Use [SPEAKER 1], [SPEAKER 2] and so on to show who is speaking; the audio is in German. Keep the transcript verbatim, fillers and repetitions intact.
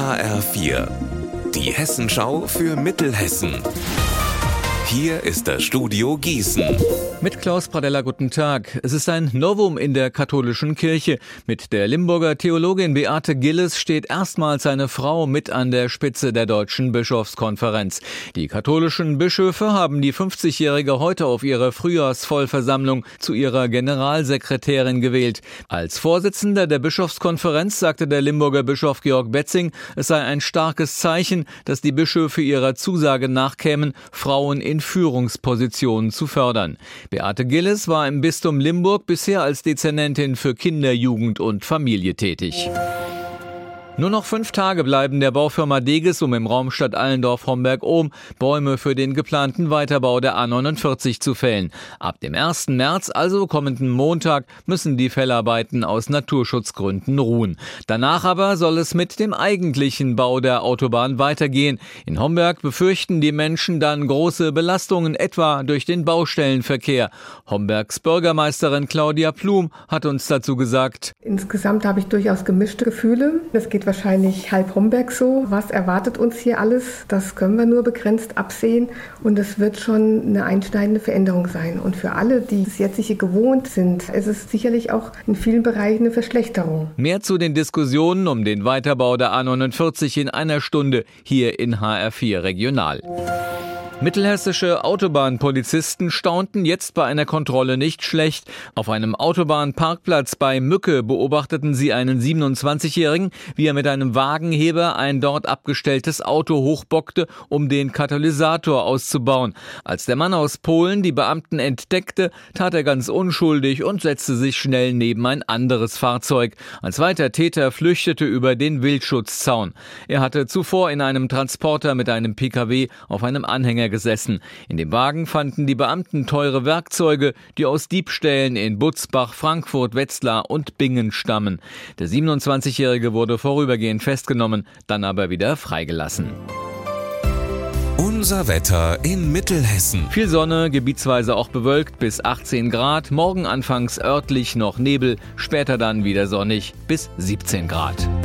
[SPEAKER 1] H R vier, die Hessenschau für Mittelhessen. Hier ist das Studio Gießen.
[SPEAKER 2] Mit Klaus Pradella, guten Tag. Es ist ein Novum in der katholischen Kirche. Mit der Limburger Theologin Beate Gilles steht erstmals eine Frau mit an der Spitze der Deutschen Bischofskonferenz. Die katholischen Bischöfe haben die fünfzigjährige heute auf ihre Frühjahrsvollversammlung zu ihrer Generalsekretärin gewählt. Als Vorsitzender der Bischofskonferenz sagte der Limburger Bischof Georg Betzing, es sei ein starkes Zeichen, dass die Bischöfe ihrer Zusage nachkämen, Frauen in Führungspositionen zu fördern. Beate Gilles war im Bistum Limburg bisher als Dezernentin für Kinder, Jugend und Familie tätig. Nur noch fünf Tage bleiben der Baufirma Deges, um im Raum Stadtallendorf-Homberg-Ohm Bäume für den geplanten Weiterbau der A neunundvierzig zu fällen. Ab dem ersten März, also kommenden Montag, müssen die Fellarbeiten aus Naturschutzgründen ruhen. Danach aber soll es mit dem eigentlichen Bau der Autobahn weitergehen. In Homberg befürchten die Menschen dann große Belastungen, etwa durch den Baustellenverkehr. Hombergs Bürgermeisterin Claudia Plum hat uns dazu gesagt:
[SPEAKER 3] Insgesamt habe ich durchaus gemischte Gefühle. Es geht wahrscheinlich halb Homberg so. Was erwartet uns hier alles? Das können wir nur begrenzt absehen. Und es wird schon eine einschneidende Veränderung sein. Und für alle, die das jetzige gewohnt sind, ist es sicherlich auch in vielen Bereichen eine Verschlechterung.
[SPEAKER 2] Mehr zu den Diskussionen um den Weiterbau der A neunundvierzig in einer Stunde hier in H R vier Regional. Mittelhessische Autobahnpolizisten staunten jetzt bei einer Kontrolle nicht schlecht. Auf einem Autobahnparkplatz bei Mücke beobachteten sie einen siebenundzwanzigjährigen, wie er mit einem Wagenheber ein dort abgestelltes Auto hochbockte, um den Katalysator auszubauen. Als der Mann aus Polen die Beamten entdeckte, tat er ganz unschuldig und setzte sich schnell neben ein anderes Fahrzeug. Ein zweiter Täter flüchtete über den Wildschutzzaun. Er hatte zuvor in einem Transporter mit einem P K W auf einem Anhänger gesessen. In dem Wagen fanden die Beamten teure Werkzeuge, die aus Diebstählen in Butzbach, Frankfurt, Wetzlar und Bingen stammen. Der siebenundzwanzigjährige wurde vorübergehend festgenommen, dann aber wieder freigelassen.
[SPEAKER 1] Unser Wetter in Mittelhessen.
[SPEAKER 2] Viel Sonne, gebietsweise auch bewölkt bis achtzehn Grad. Morgen anfangs örtlich noch Nebel, später dann wieder sonnig bis siebzehn Grad.